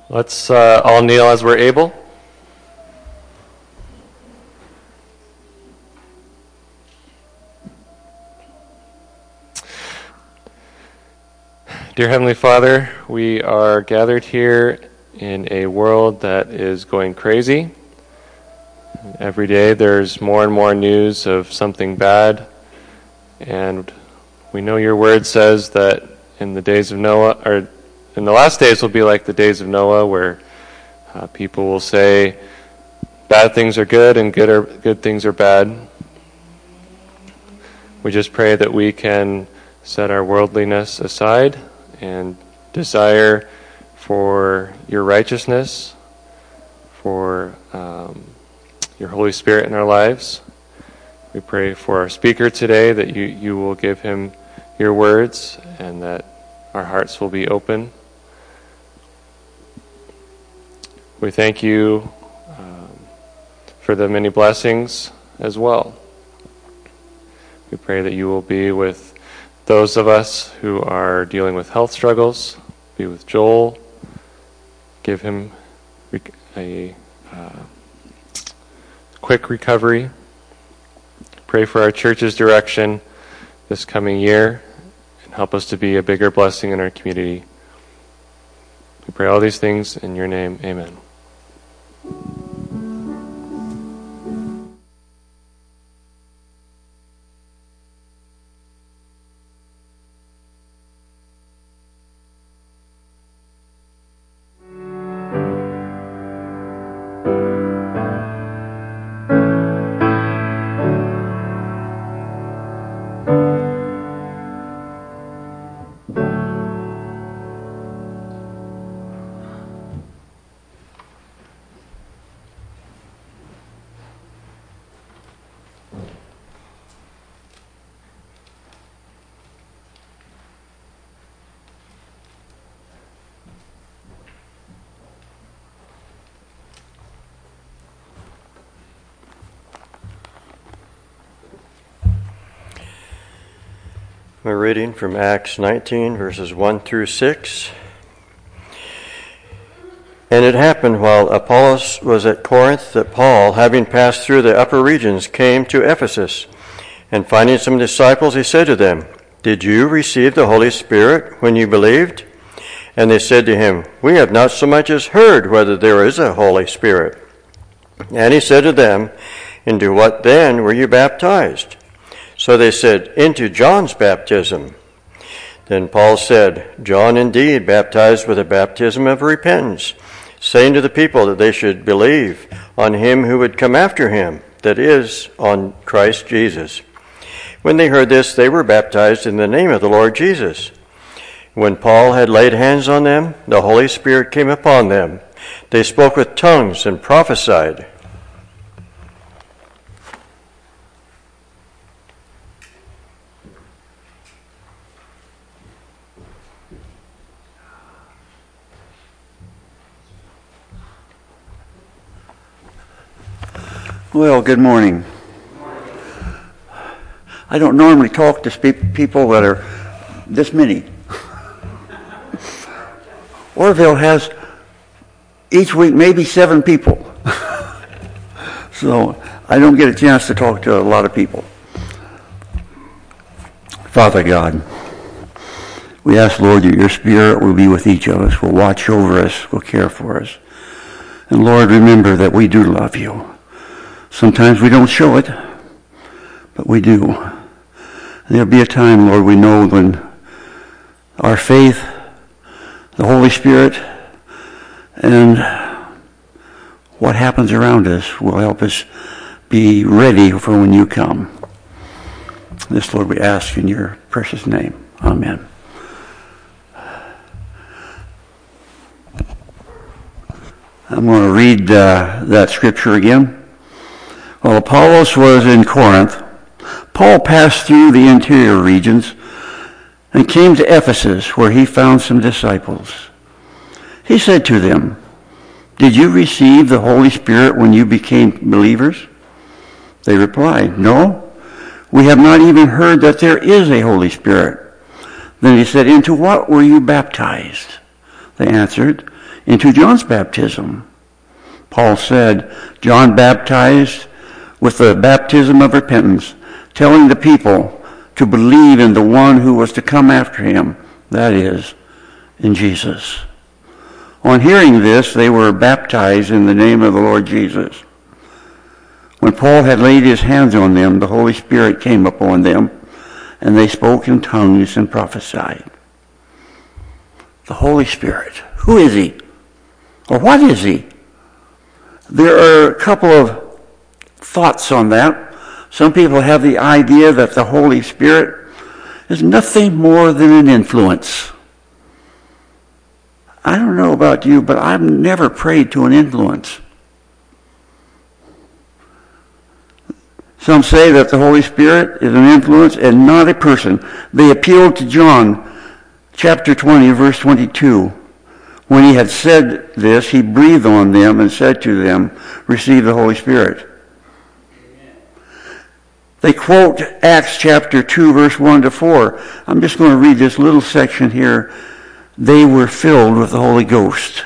Let's all kneel as we're able. Dear Heavenly Father, we are gathered here in a world that is going crazy. Every day there's more and more news of something bad, and we know your word says that in the days of Noah, or in the last days will be like the days of Noah, where people will say bad things are good and good things are bad. We just pray that we can set our worldliness aside and desire for your righteousness, for your Holy Spirit in our lives. We pray for our speaker today that you will give him your words and that our hearts will be open. We thank you for the many blessings as well. We pray that you will be with those of us who are dealing with health struggles. Be with Joel. Give him a quick recovery. Pray for our church's direction this coming year and help us to be a bigger blessing in our community. We pray all these things in your name. Amen. We're reading from Acts 19, verses 1 through 6. And it happened while Apollos was at Corinth that Paul, having passed through the upper regions, came to Ephesus. And finding some disciples, he said to them, "Did you receive the Holy Spirit when you believed?" And they said to him, "We have not so much as heard whether there is a Holy Spirit." And he said to them, "Into what then were you baptized?" So they said, "Into John's baptism." Then Paul said, "John indeed baptized with a baptism of repentance, saying to the people that they should believe on him who would come after him, that is, on Christ Jesus." When they heard this, they were baptized in the name of the Lord Jesus. When Paul had laid hands on them, the Holy Spirit came upon them. They spoke with tongues and prophesied. Well, good morning. I don't normally talk to people that are this many. Orville has each week maybe 7 people. So I don't get a chance to talk to a lot of people. Father God, we ask, Lord, that your Spirit will be with each of us, will watch over us, will care for us. And Lord, remember that we do love you. Sometimes we don't show it, but we do. There'll be a time, Lord, we know when our faith, the Holy Spirit, and what happens around us will help us be ready for when you come. This, Lord, we ask in your precious name. Amen. I'm going to read that scripture again. While Apollos was in Corinth, Paul passed through the interior regions and came to Ephesus, where he found some disciples. He said to them, "Did you receive the Holy Spirit when you became believers?" They replied, "No, we have not even heard that there is a Holy Spirit." Then he said, "Into what were you baptized?" They answered, "Into John's baptism." Paul said, "John baptized with the baptism of repentance, telling the people to believe in the one who was to come after him, that is, in Jesus." On hearing this, they were baptized in the name of the Lord Jesus. When Paul had laid his hands on them, the Holy Spirit came upon them, and they spoke in tongues and prophesied. The Holy Spirit. Who is he? Or what is he? There are a couple of thoughts on that. Some people have the idea that the Holy Spirit is nothing more than an influence. I don't know about you, but I've never prayed to an influence. Some say that the Holy Spirit is an influence and not a person. They appealed to John chapter 20, verse 22. When he had said this, he breathed on them and said to them, "Receive the Holy Spirit." They quote Acts chapter 2, verse 1 to 4. I'm just going to read this little section here. They were filled with the Holy Ghost.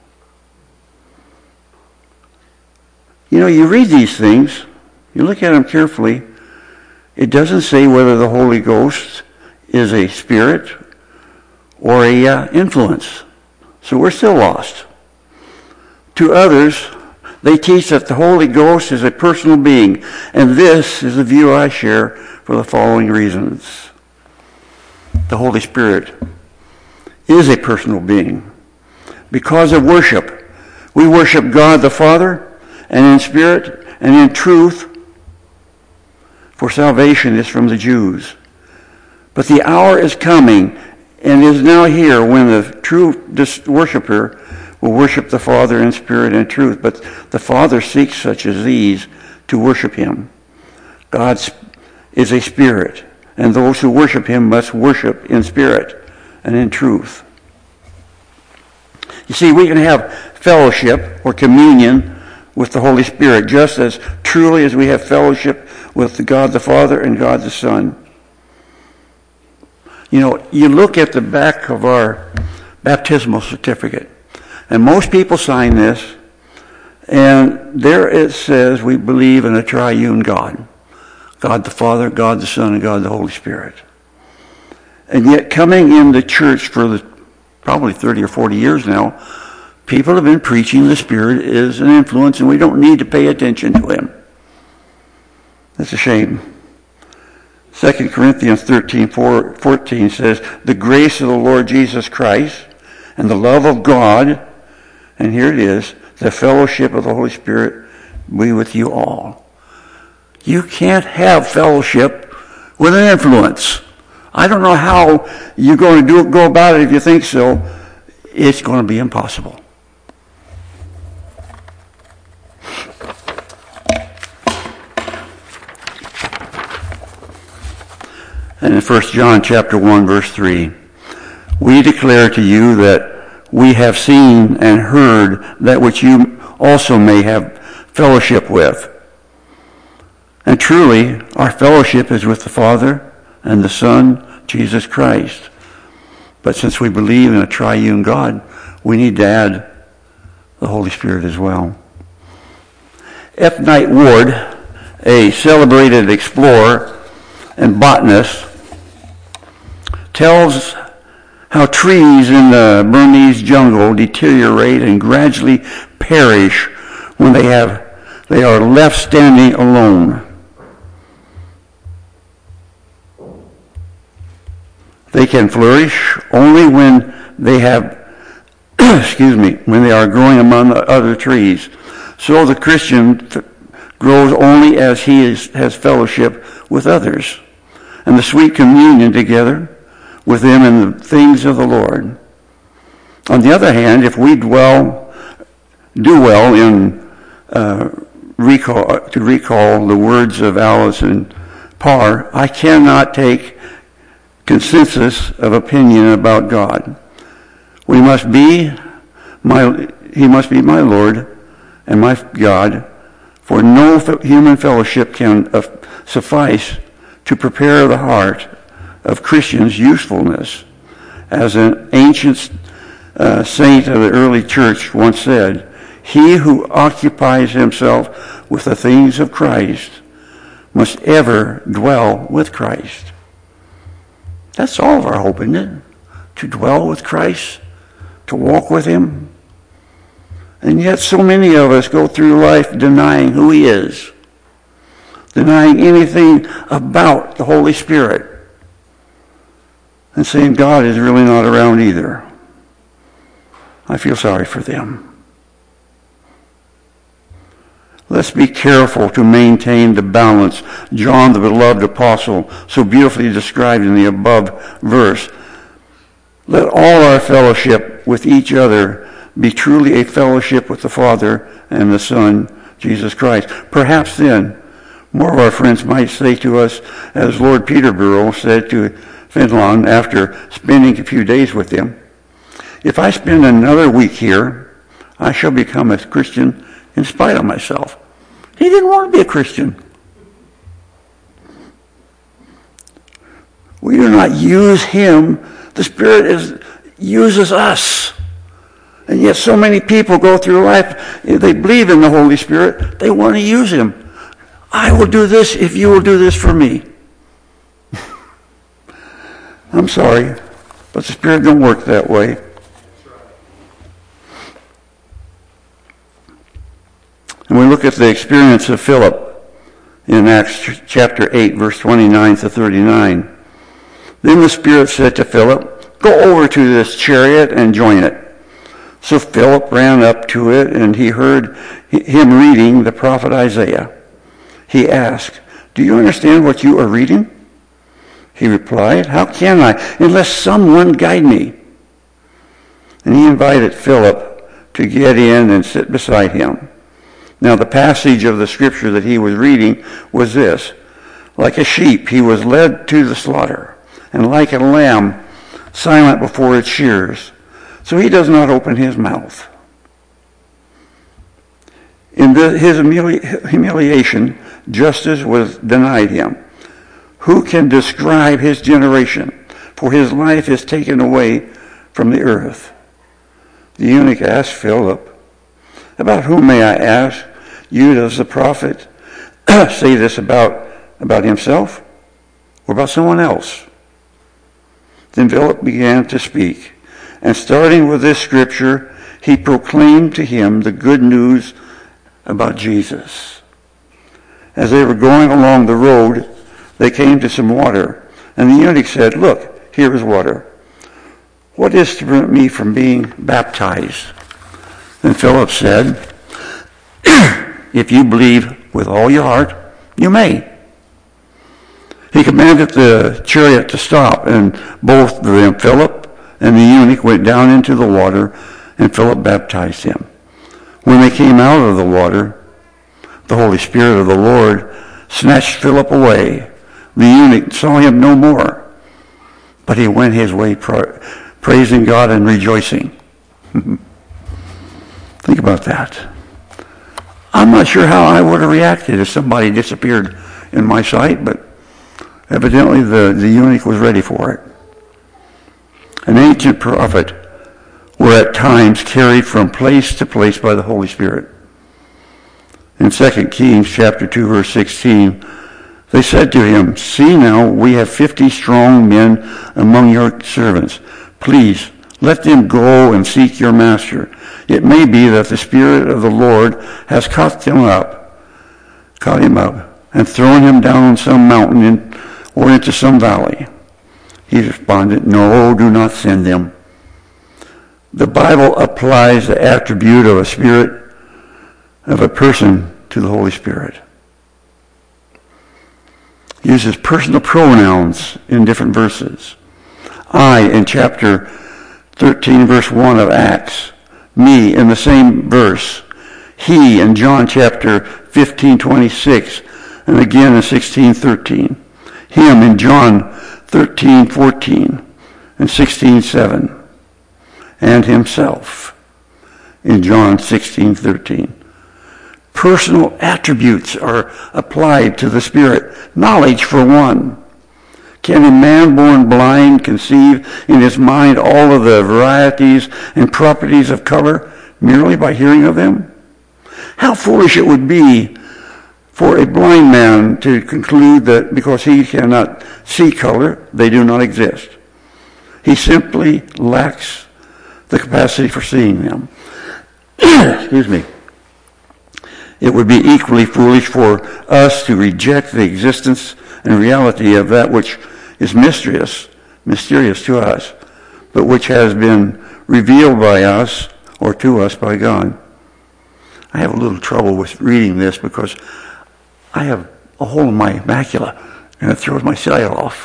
You know, you read these things, you look at them carefully, it doesn't say whether the Holy Ghost is a spirit or a influence. So we're still lost. To others, they teach that the Holy Ghost is a personal being, and this is the view I share for the following reasons. The Holy Spirit is a personal being. Because of worship, we worship God the Father, and in spirit and in truth, for salvation is from the Jews. But the hour is coming and is now here when the true worshiper will worship the Father in spirit and truth. But the Father seeks such as these to worship him. God is a spirit, and those who worship him must worship in spirit and in truth. You see, we can have fellowship or communion with the Holy Spirit just as truly as we have fellowship with God the Father and God the Son. You know, you look at the back of our baptismal certificate, and most people sign this, and there it says we believe in a triune God. God the Father, God the Son, and God the Holy Spirit. And yet coming in the church for probably 30 or 40 years now, people have been preaching the Spirit is an influence and we don't need to pay attention to him. That's a shame. 2 Corinthians 13:14 says, "The grace of the Lord Jesus Christ and the love of God," and here it is, "the fellowship of the Holy Spirit be with you all." You can't have fellowship with an influence. I don't know how you're going to go about it if you think so. It's going to be impossible. And in 1 John chapter 1, verse 3, "We declare to you that we have seen and heard that which you also may have fellowship with. And truly, our fellowship is with the Father and the Son, Jesus Christ. But since we believe in a triune God, we need to add the Holy Spirit as well." F. Knight Ward, a celebrated explorer and botanist, tells how trees in the Burmese jungle deteriorate and gradually perish when they are left standing alone. They can flourish only when they have, when they are growing among other trees. So the Christian grows only as he has fellowship with others, and the sweet communion together with them in the things of the Lord. On the other hand, if we do well in recall the words of Allison Parr, I cannot take consensus of opinion about God. He must be my Lord and my God, for no human fellowship can suffice to prepare the heart of Christians' usefulness as an ancient saint of the early church once said, "He who occupies himself with the things of Christ must ever dwell with Christ." That's all of our hope, isn't it? To dwell with Christ, to walk with him. And yet so many of us go through life denying who he is, denying anything about the Holy Spirit, and saying God is really not around either. I feel sorry for them. Let's be careful to maintain the balance John, the beloved apostle, so beautifully described in the above verse. Let all our fellowship with each other be truly a fellowship with the Father and the Son, Jesus Christ. Perhaps then, more of our friends might say to us, as Lord Peterborough said to Finland after spending a few days with him, "If I spend another week here, I shall become a Christian in spite of myself." He didn't want to be a Christian. We do not use him. The Spirit uses us. And yet so many people go through life, they believe in the Holy Spirit, they want to use him. I will do this if you will do this for me. I'm sorry, but the Spirit don't work that way. And we look at the experience of Philip in Acts chapter 8, verse 29 to 39. Then the Spirit said to Philip, "Go over to this chariot and join it." So Philip ran up to it, and he heard him reading the prophet Isaiah. He asked, "Do you understand what you are reading?" He replied, "How can I, unless someone guide me?" And he invited Philip to get in and sit beside him. Now the passage of the scripture that he was reading was this: "Like a sheep he was led to the slaughter, and like a lamb silent before its shearers, so he does not open his mouth." In his humiliation, justice was denied him. Who can describe his generation? For his life is taken away from the earth. The eunuch asked Philip, "About whom, may I ask? You, does the prophet say this about himself or about someone else?" Then Philip began to speak, and starting with this scripture, he proclaimed to him the good news about Jesus. As they were going along the road, they came to some water, and the eunuch said, "Look, here is water. What is to prevent me from being baptized?" Then Philip said, "If you believe with all your heart, you may." He commanded the chariot to stop, and both of them, Philip and the eunuch, went down into the water, and Philip baptized him. When they came out of the water, the Holy Spirit of the Lord snatched Philip away. The eunuch saw him no more, but he went his way praising God and rejoicing. Think about that. I'm not sure how I would have reacted if somebody disappeared in my sight, but evidently the eunuch was ready for it. An ancient prophet were at times carried from place to place by the Holy Spirit. In 2 Kings chapter 2, verse 16, they said to him, "See now, we have 50 strong men among your servants. Please, let them go and seek your master. It may be that the Spirit of the Lord has caught him up, and thrown him down on some mountain or into some valley." He responded, "No, do not send them." The Bible applies the attribute of a spirit, of a person, to the Holy Spirit. It uses personal pronouns in different verses. I in chapter 13, verse 1 of Acts. Me in the same verse. He in John chapter 15, 26, and again in 16, 13. Him in John 13, 14, and 16, 7. And himself in John 16, 13. Personal attributes are applied to the Spirit. Knowledge, for one. Can a man born blind conceive in his mind all of the varieties and properties of color merely by hearing of them? How foolish it would be for a blind man to conclude that because he cannot see color, they do not exist. He simply lacks the capacity for seeing them. Excuse me. It would be equally foolish for us to reject the existence and reality of that which is mysterious to us, but which has been revealed by us or to us by God. I have a little trouble with reading this because I have a hole in my macula and it throws my sight off.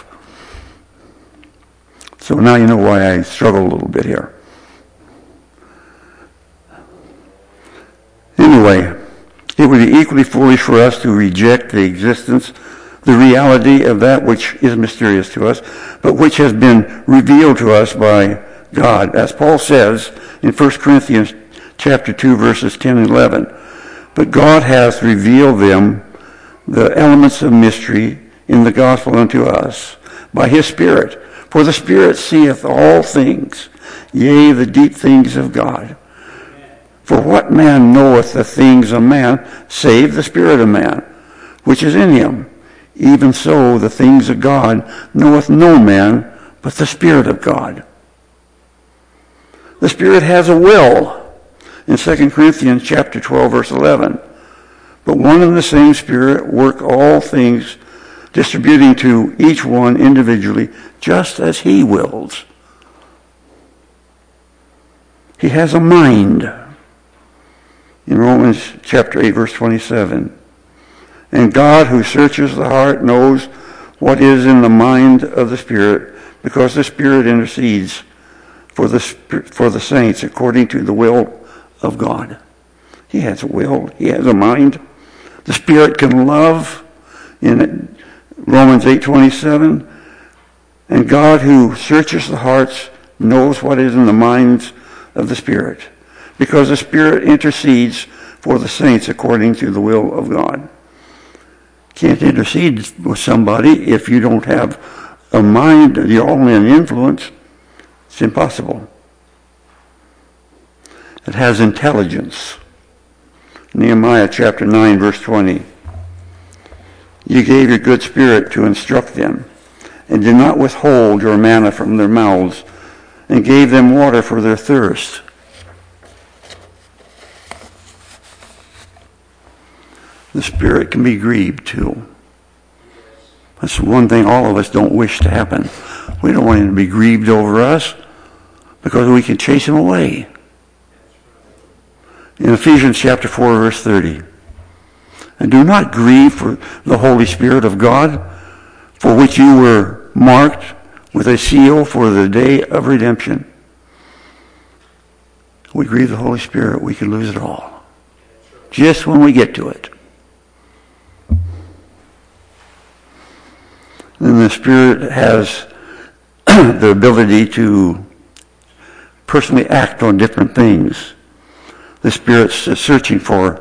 So now you know why I struggle a little bit here. Anyway, it would be equally foolish for us to reject the existence, the reality of that which is mysterious to us, but which has been revealed to us by God. As Paul says in 1 Corinthians chapter 2, verses 10 and 11, but God hath revealed them, the elements of mystery, in the gospel unto us, by his Spirit. For the Spirit seeth all things, yea, the deep things of God. For what man knoweth the things of man, save the Spirit of man, which is in him? Even so the things of God knoweth no man, but the Spirit of God. The Spirit has a will. In 2 Corinthians chapter 12, verse 11. But one and the same Spirit work all things, distributing to each one individually, just as he wills. He has a mind. In Romans chapter 8, verse 27. And God, who searches the heart, knows what is in the mind of the Spirit, because the Spirit intercedes for the saints according to the will of God. He has a will. He has a mind. The Spirit can love in Romans 8:27. And God, who searches the hearts, knows what is in the minds of the Spirit, because the Spirit intercedes for the saints according to the will of God. Can't intercede with somebody if you don't have a mind, you're only an influence. It's impossible. It has intelligence. Nehemiah chapter 9, verse 20. You gave your good Spirit to instruct them, and did not withhold your manna from their mouths, and gave them water for their thirst. The Spirit can be grieved too. That's one thing all of us don't wish to happen. We don't want him to be grieved over us because we can chase him away. In Ephesians chapter 4, verse 30. And do not grieve for the Holy Spirit of God, for which you were marked with a seal for the day of redemption. We grieve the Holy Spirit, we can lose it all. Just when we get to it. And the Spirit has the ability to personally act on different things. The Spirit's searching for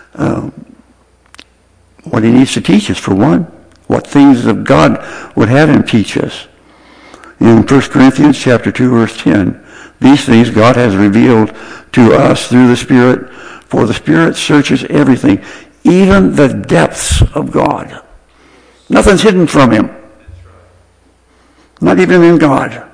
what he needs to teach us, for one. What things of God would have him teach us. In 1 Corinthians chapter 2, verse 10, these things God has revealed to us through the Spirit, for the Spirit searches everything, even the depths of God. Nothing's hidden from him. Not even in God.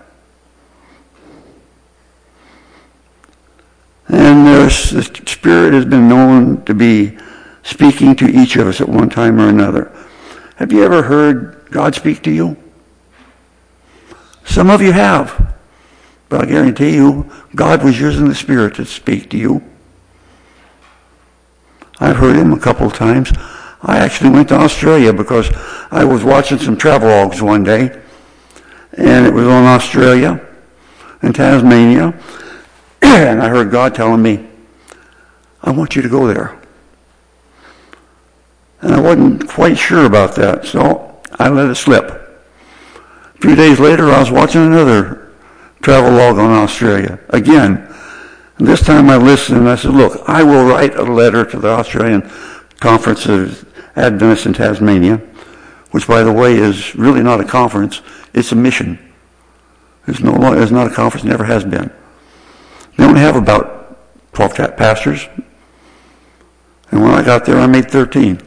And the Spirit has been known to be speaking to each of us at one time or another. Have you ever heard God speak to you? Some of you have. But I guarantee you, God was using the Spirit to speak to you. I've heard him a couple of times. I actually went to Australia because I was watching some travelogues one day. And it was on Australia and Tasmania. And I heard God telling me, I want you to go there. And I wasn't quite sure about that, so I let it slip. A few days later, I was watching another travelogue on Australia. Again, and this time I listened and I said, look, I will write a letter to the Australian Conference of Adventists in Tasmania which, by the way, is really not a conference. It's a mission. It's not a conference, never has been. They only have about 12 pastors. And when I got there, I made 13.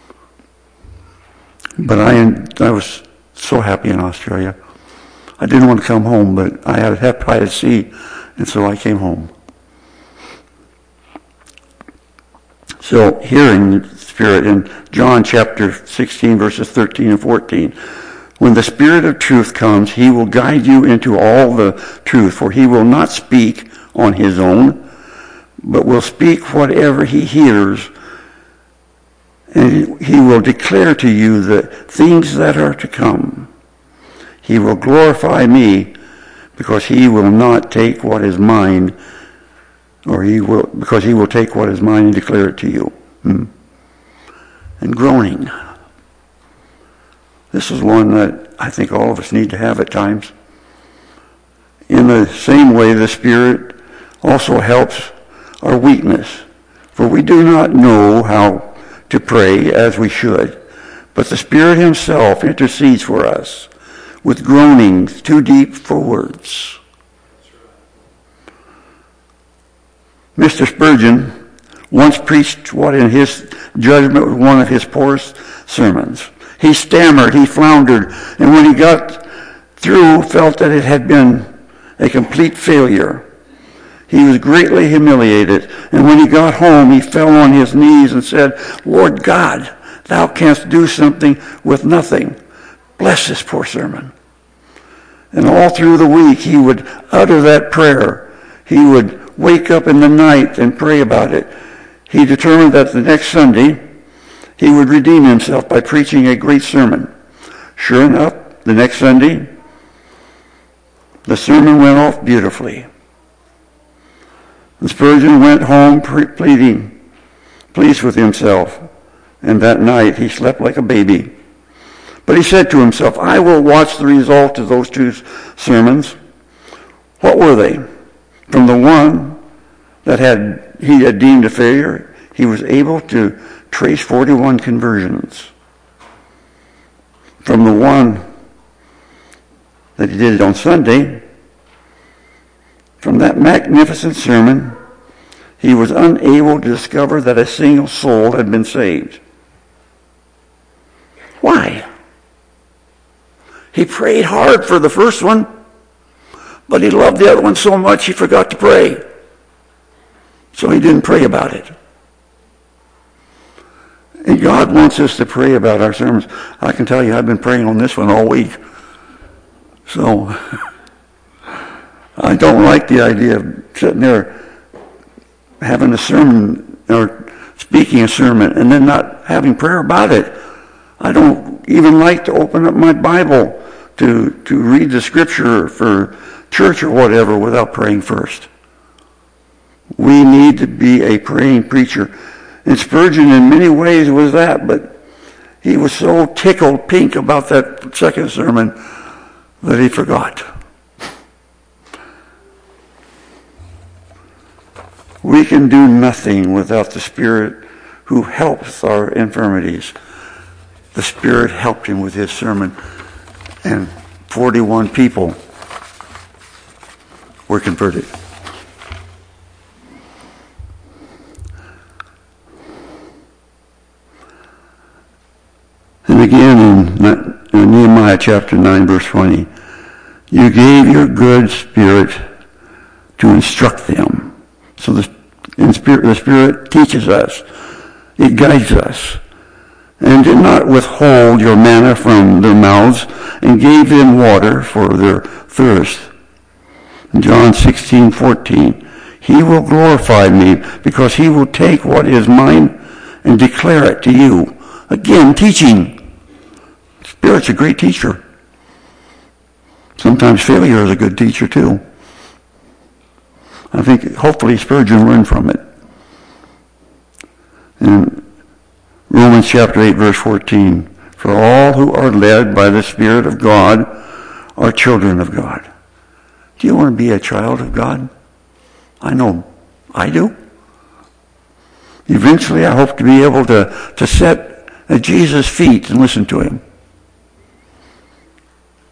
But I was so happy in Australia. I didn't want to come home, but I had hepatitis C, and so I came home. So here in the Spirit, in John chapter 16, verses 13 and 14, when the Spirit of truth comes, he will guide you into all the truth, for he will not speak on his own, but will speak whatever he hears, and he will declare to you the things that are to come. He will glorify me, because he will not take what is mine, because he will take what is mine and declare it to you. And groaning. This is one that I think all of us need to have at times. In the same way, the Spirit also helps our weakness, for we do not know how to pray as we should, but the Spirit himself intercedes for us with groanings too deep for words. Mr. Spurgeon once preached what in his judgment was one of his poorest sermons. He stammered, he floundered, and when he got through, felt that it had been a complete failure. He was greatly humiliated, and when he got home, he fell on his knees and said, Lord God, thou canst do something with nothing. Bless this poor sermon. And all through the week, he would utter that prayer. He would wake up in the night and pray about it. He determined that the next Sunday, he would redeem himself by preaching a great sermon. Sure enough, the next Sunday, the sermon went off beautifully. And Spurgeon went home pleased with himself. And that night he slept like a baby. But he said to himself, I will watch the result of those two sermons. What were they? From the one that he had deemed a failure, he was able to trace 41 conversions. From the one that he did it on Sunday, from that magnificent sermon, he was unable to discover that a single soul had been saved. Why? He prayed hard for the first one, but he loved the other one so much he forgot to pray. So he didn't pray about it. And God wants us to pray about our sermons. I can tell you, I've been praying on this one all week. So I don't like the idea of sitting there having a sermon or speaking a sermon and then not having prayer about it. I don't even like to open up my Bible to read the scripture for church or whatever without praying first. We need to be a praying preacher. And Spurgeon in many ways was that, but he was so tickled pink about that second sermon that he forgot. We can do nothing without the Spirit who helps our infirmities. The Spirit helped him with his sermon, and 41 people were converted. And again in Nehemiah chapter 9, verse 20, you gave your good Spirit to instruct them. So the Spirit teaches us. It guides us. And did not withhold your manna from their mouths, and gave them water for their thirst. John 16:14, he will glorify me, because he will take what is mine and declare it to you. Again, teaching. Spirit's a great teacher. Sometimes failure is a good teacher too. I think hopefully Spurgeon learned from it. In Romans chapter 8, verse 14, for all who are led by the Spirit of God are children of God. Do you want to be a child of God? I know I do. Eventually I hope to be able to sit at Jesus' feet and listen to him.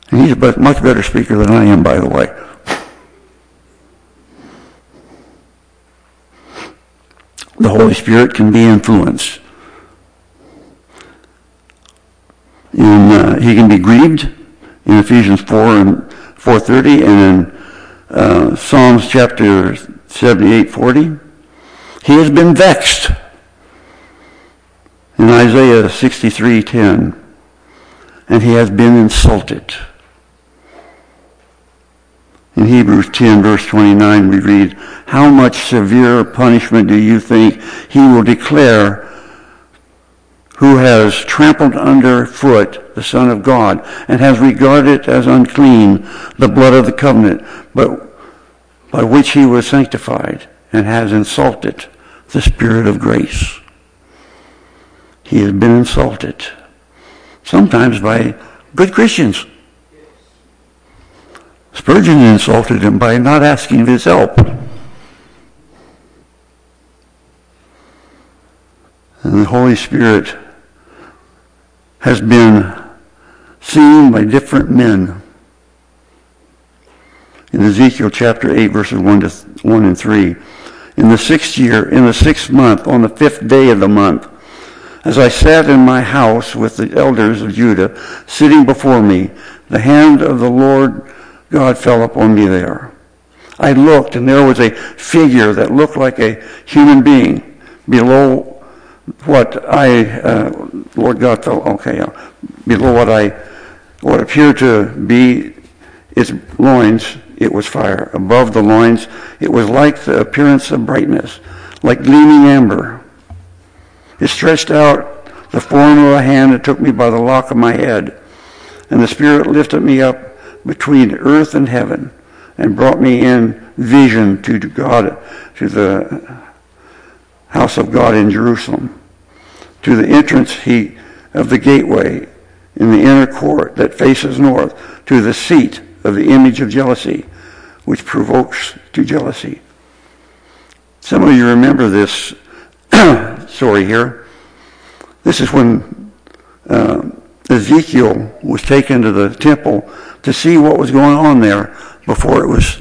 And he's a much better speaker than I am, by the way. The Holy Spirit can be influenced. He can be grieved in Ephesians 4 and 4:30, and in Psalms chapter 78:40. He has been vexed in Isaiah 63:10, and he has been insulted. In Hebrews 10, verse 29, we read, "How much severe punishment do you think he will declare who has trampled underfoot the Son of God and has regarded as unclean the blood of the covenant, but by which he was sanctified, and has insulted the Spirit of grace?" He has been insulted, sometimes by good Christians. Spurgeon insulted him by not asking his help. And the Holy Spirit has been seen by different men. In Ezekiel chapter 8, verses 1 and 3, "In the 6th year, in the 6th month, on the 5th day of the month, as I sat in my house with the elders of Judah, sitting before me, the hand of the Lord God fell upon me there. I looked, and there was a figure that looked like a human being below what what appeared to be its loins. It was fire. Above the loins, it was like the appearance of brightness, like gleaming amber. It stretched out the form of a hand and took me by the lock of my head. And the Spirit lifted me up between earth and heaven and brought me in vision to God, to the house of God in Jerusalem, to the entrance of the gateway in the inner court that faces north, to the seat of the image of jealousy, which provokes to jealousy. Some of you remember this story here. This is when Ezekiel was taken to the temple to see what was going on there before it was,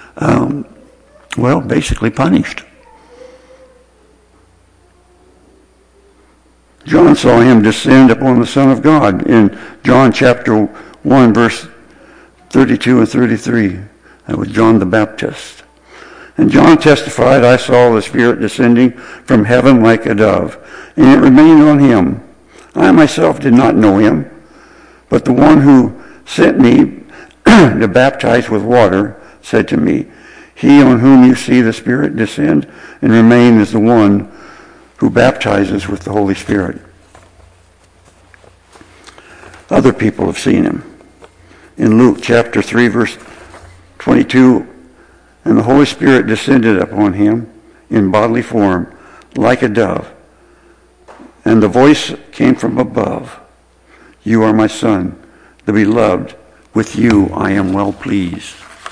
basically punished. John saw him descend upon the Son of God in John chapter 1, verse 32 and 33. That was John the Baptist. And John testified, "I saw the Spirit descending from heaven like a dove, and it remained on him. I myself did not know him, but the one who sent me to baptize with water said to me, 'He on whom you see the Spirit descend and remain is the one who baptizes with the Holy Spirit.'" Other people have seen him. In Luke chapter 3, verse 22, "And the Holy Spirit descended upon him in bodily form like a dove. And the voice came from above, 'You are my Son, the beloved. With you I am well pleased.'"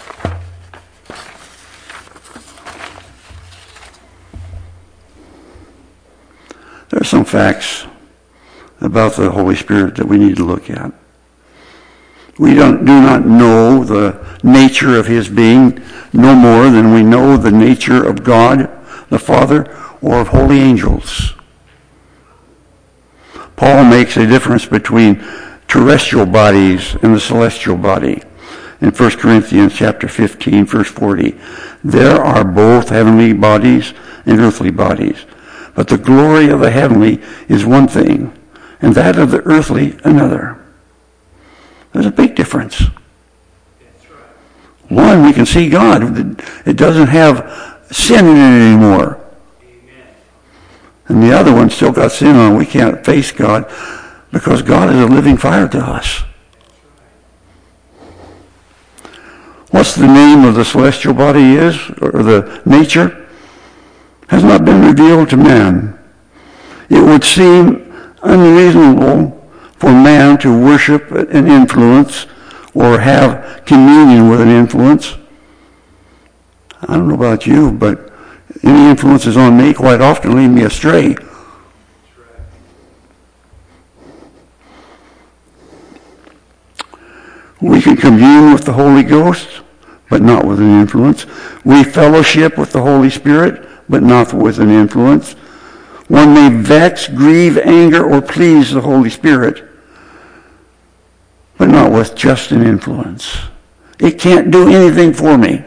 There are some facts about the Holy Spirit that we need to look at. We do not know the nature of his being no more than we know the nature of God, the Father, or of holy angels. Paul makes a difference between terrestrial bodies and the celestial body. In 1 Corinthians chapter 15, verse 40, "There are both heavenly bodies and earthly bodies, but the glory of the heavenly is one thing, and that of the earthly another." There's a big difference. One, we can see God. It doesn't have sin in it anymore. And the other one still got sin on it. We can't face God because God is a living fire to us. What's the name of the celestial body is, or the nature, has not been revealed to man. It would seem unreasonable for man to worship an influence or have communion with an influence. I don't know about you, but any influences on me quite often lead me astray. We can commune with the Holy Ghost, but not with an influence. We fellowship with the Holy Spirit, but not with an influence. One may vex, grieve, anger, or please the Holy Spirit, but not with just an influence. It can't do anything for me.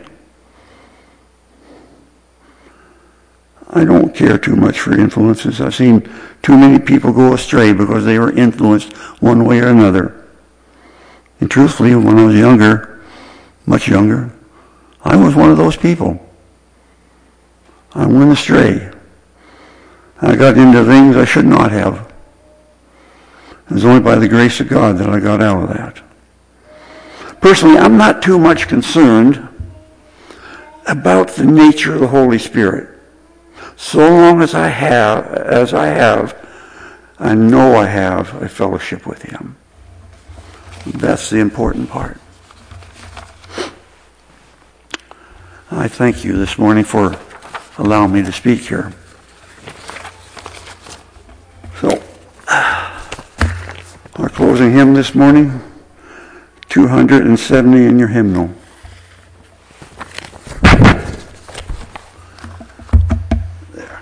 I don't care too much for influences. I've seen too many people go astray because they were influenced one way or another. And truthfully, when I was younger, much younger, I was one of those people. I went astray. I got into things I should not have. It was only by the grace of God that I got out of that. Personally, I'm not too much concerned about the nature of the Holy Spirit. So long as I have, I know I have a fellowship with Him. That's the important part. I thank you this morning for allowing me to speak here. So, our closing hymn this morning, 270 in your hymnal. There.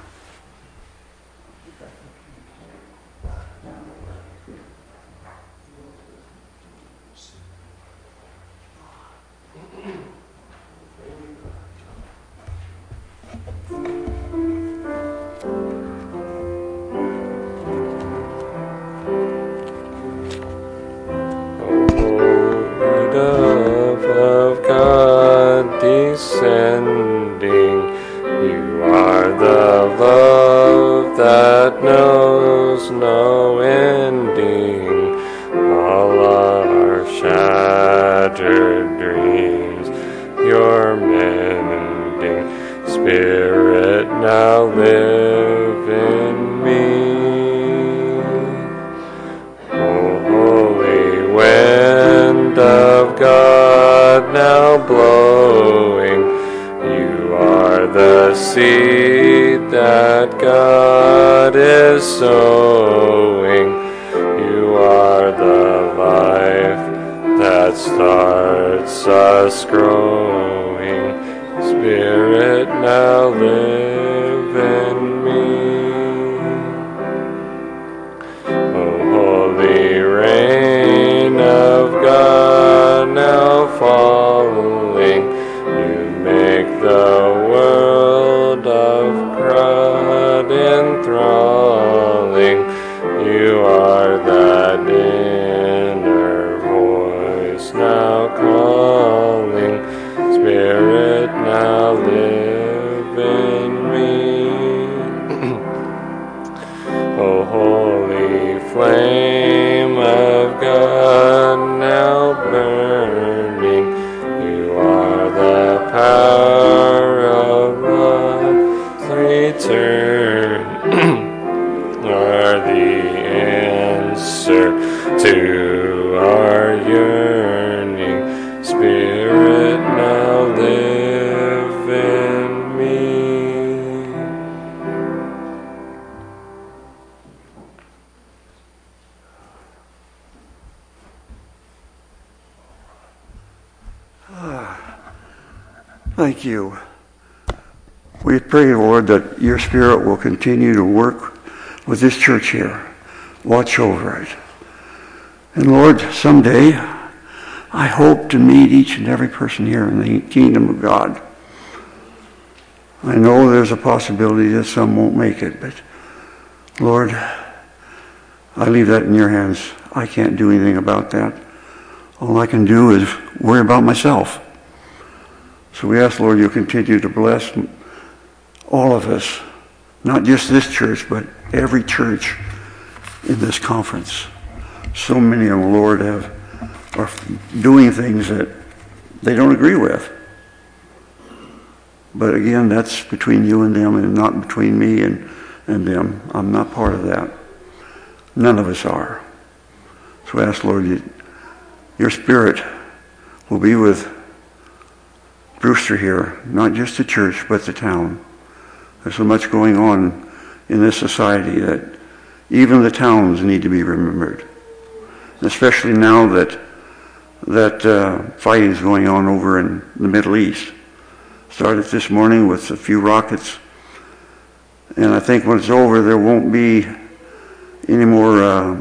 Descending, you are the love that knows no ending. All our shattered dreams, you're mending. Spirit, now live in me. Oh, holy wind of God, now blowing, you are the seed that God is sowing. You are the life that starts us growing. Spirit, now live in me. Oh, holy rain of God, now falling, you make the world of crowd enthralling. You are that inner voice now calling. Spirit, now live in me. Oh, holy flame of God, now burning, you are the power of love's return, are the answer to our yearning. Spirit, now live in me. Thank you. We pray, Lord, that your Spirit will continue to work with this church here. Watch over it. And Lord, someday, I hope to meet each and every person here in the kingdom of God. I know there's a possibility that some won't make it, but Lord, I leave that in your hands. I can't do anything about that. All I can do is worry about myself. So we ask, Lord, you continue to bless all of us, not just this church, but every church in this conference. So many of them, Lord, are doing things that they don't agree with. But again, that's between you and them and not between me and them. I'm not part of that. None of us are. So I ask, Lord, your Spirit will be with Brewster here, not just the church, but the town. There's so much going on in this society that even the towns need to be remembered. Especially now that that fighting is going on over in the Middle East. Started this morning with a few rockets, and I think when it's over, there won't be any more.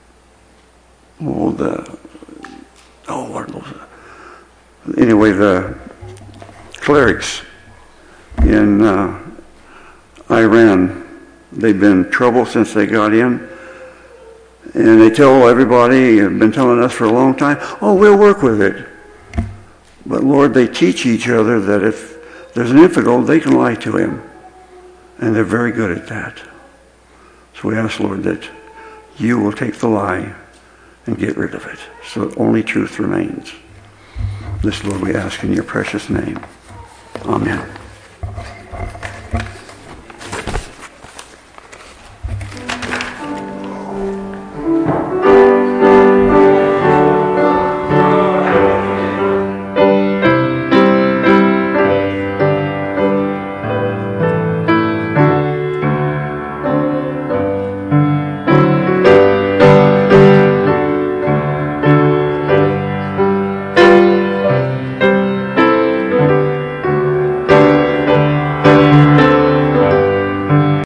Anyway, the clerics in Iran, they've been in trouble since they got in. And they tell everybody, have been telling us for a long time, oh, we'll work with it. But Lord, they teach each other that if there's an infidel, they can lie to him. And they're very good at that. So we ask, Lord, that you will take the lie and get rid of it, so that only truth remains. This, Lord, we ask in your precious name. Amen.